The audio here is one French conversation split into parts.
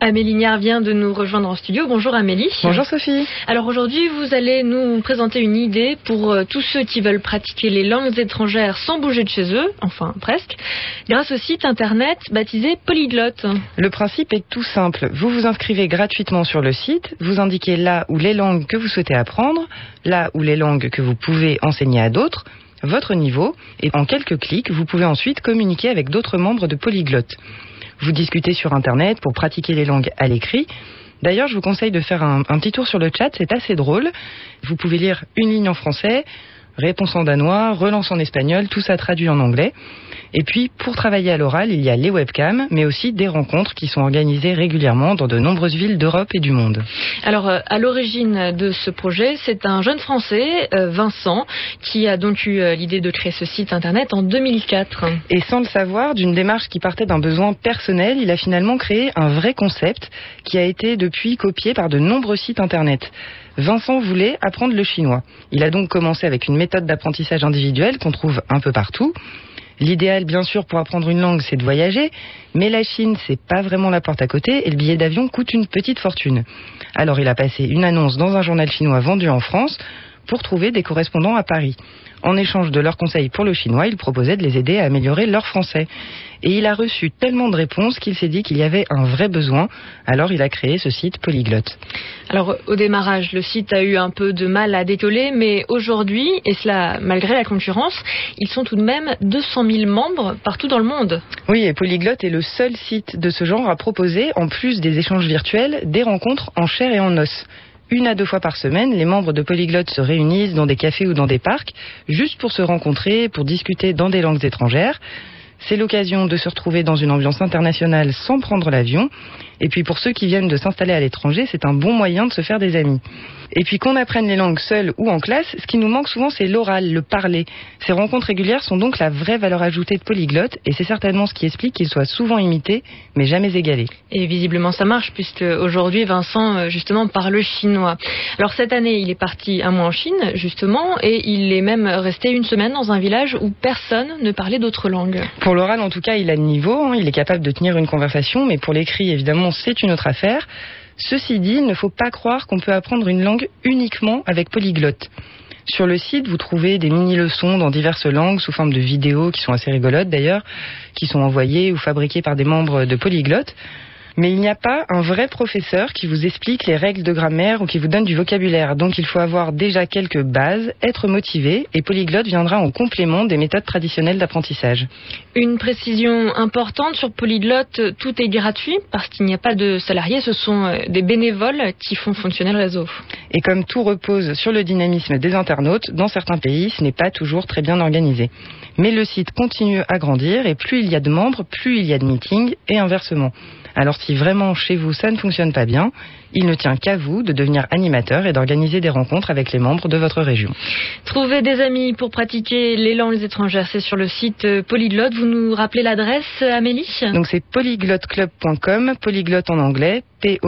Amélie Niard vient de nous rejoindre en studio. Bonjour Amélie. Bonjour Sophie. Alors aujourd'hui, vous allez nous présenter une idée pour tous ceux qui veulent pratiquer les langues étrangères sans bouger de chez eux, enfin presque, grâce au site internet baptisé Polyglotte. Le principe est tout simple. Vous vous inscrivez gratuitement sur le site, vous indiquez là où les langues que vous souhaitez apprendre, là où les langues que vous pouvez enseigner à d'autres, votre niveau, et en quelques clics, vous pouvez ensuite communiquer avec d'autres membres de Polyglotte. Vous discutez sur Internet pour pratiquer les langues à l'écrit. D'ailleurs, je vous conseille de faire un petit tour sur le chat, c'est assez drôle. Vous pouvez lire une ligne en français, réponse en danois, relance en espagnol, tout ça traduit en anglais. Et puis, pour travailler à l'oral, il y a les webcams, mais aussi des rencontres qui sont organisées régulièrement dans de nombreuses villes d'Europe et du monde. Alors, à l'origine de ce projet, c'est un jeune Français, Vincent, qui a donc eu l'idée de créer ce site internet en 2004. Et sans le savoir, d'une démarche qui partait d'un besoin personnel, il a finalement créé un vrai concept qui a été depuis copié par de nombreux sites internet. Vincent voulait apprendre le chinois. Il a donc commencé avec une méthode d'apprentissage individuelle qu'on trouve un peu partout. L'idéal, bien sûr, pour apprendre une langue, c'est de voyager, mais la Chine, c'est pas vraiment la porte à côté et le billet d'avion coûte une petite fortune. Alors il a passé une annonce dans un journal chinois vendu en France pour trouver des correspondants à Paris. En échange de leurs conseils pour le chinois, il proposait de les aider à améliorer leur français. Et il a reçu tellement de réponses qu'il s'est dit qu'il y avait un vrai besoin. Alors il a créé ce site Polyglotte. Alors au démarrage, le site a eu un peu de mal à décoller, mais aujourd'hui, et cela malgré la concurrence, ils sont tout de même 200 000 membres partout dans le monde. Oui, et Polyglotte est le seul site de ce genre à proposer, en plus des échanges virtuels, des rencontres en chair et en os. 1 à 2 fois par semaine, les membres de Polyglotte se réunissent dans des cafés ou dans des parcs, juste pour se rencontrer, pour discuter dans des langues étrangères. C'est l'occasion de se retrouver dans une ambiance internationale sans prendre l'avion. Et puis pour ceux qui viennent de s'installer à l'étranger, c'est un bon moyen de se faire des amis. Et puis qu'on apprenne les langues seul ou en classe, ce qui nous manque souvent, c'est l'oral, le parler. Ces rencontres régulières sont donc la vraie valeur ajoutée de Polyglotte, et c'est certainement ce qui explique qu'ils soient souvent imités, mais jamais égalés. Et visiblement ça marche, puisque aujourd'hui Vincent justement parle chinois. Alors cette année, il est parti un mois en Chine, justement, et il est même resté une semaine dans un village où personne ne parlait d'autres langues. Pour l'oral, en tout cas, il a le niveau, il est capable de tenir une conversation, mais pour l'écrit, évidemment, c'est une autre affaire. Ceci dit, il ne faut pas croire qu'on peut apprendre une langue uniquement avec Polyglotte. Sur le site, vous trouvez des mini-leçons dans diverses langues, sous forme de vidéos, qui sont assez rigolotes d'ailleurs, qui sont envoyées ou fabriquées par des membres de Polyglotte. Mais il n'y a pas un vrai professeur qui vous explique les règles de grammaire ou qui vous donne du vocabulaire. Donc il faut avoir déjà quelques bases, être motivé, et Polyglotte viendra en complément des méthodes traditionnelles d'apprentissage. Une précision importante sur Polyglotte, tout est gratuit parce qu'il n'y a pas de salariés, ce sont des bénévoles qui font fonctionner le réseau. Et comme tout repose sur le dynamisme des internautes, dans certains pays, ce n'est pas toujours très bien organisé. Mais le site continue à grandir et plus il y a de membres, plus il y a de meetings et inversement. Alors si vraiment chez vous ça ne fonctionne pas bien, il ne tient qu'à vous de devenir animateur et d'organiser des rencontres avec les membres de votre région. Trouver des amis pour pratiquer les langues étrangères, c'est sur le site Polyglotte. Vous nous rappelez l'adresse, Amélie ? Donc c'est polyglotclub.com, polyglotte en anglais,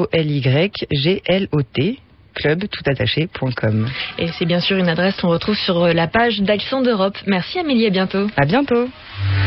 P-O-L-Y-G-L-O-T, club toutattaché.com. Et c'est bien sûr une adresse qu'on retrouve sur la page d'Accent d'Europe. Merci Amélie, à bientôt. À bientôt.